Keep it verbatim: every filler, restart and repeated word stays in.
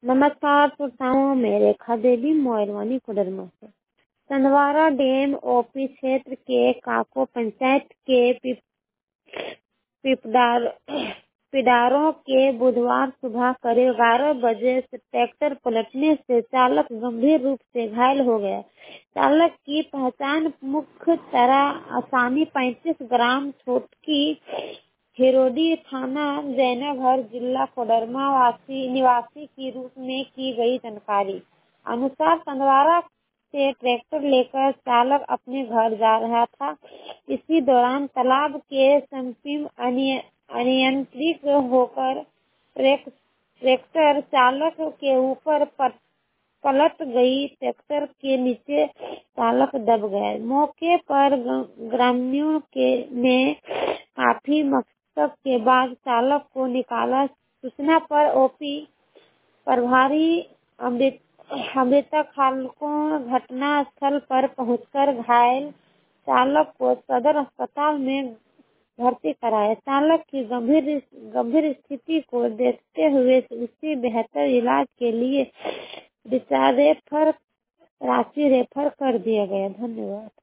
नमस्कार श्रोताओं, मैं रेखा देवी मोइलवानी कोडरमा से। संधवारा डैम ओपी क्षेत्र के काको पंचायत के पिप, पिपदार पिडारों के बुधवार सुबह करीब ग्यारह बजे से ट्रैक्टर पलटने से चालक गंभीर रूप से घायल हो गया। चालक की पहचान मुख्य तरह आसानी पैंतीस ग्राम छोटकी हिरोडी थाना जैनाघर जिला कोडरमा वासी निवासी के रूप में की गई। जानकारी अनुसार संधवारा से ट्रैक्टर लेकर चालक अपने घर जा रहा था। इसी दौरान तालाब के समीप अनियंत्रित होकर ट्रैक्टर चालक के ऊपर पलट गई। ट्रैक्टर के नीचे चालक दब गए। मौके पर ग्रामीणों के ने काफी मशक्कत के बाद चालक को निकाला। सूचना पर ओपी प्रभारी अमृत अमृता खालको घटना स्थल पर पहुंचकर घायल चालक को सदर अस्पताल में भर्ती कराया। चालक की गंभीर गंभीर स्थिति को देखते हुए उसे बेहतर इलाज के लिए डिस्चार्ज रेफर रांची रेफर कर दिया गया। धन्यवाद।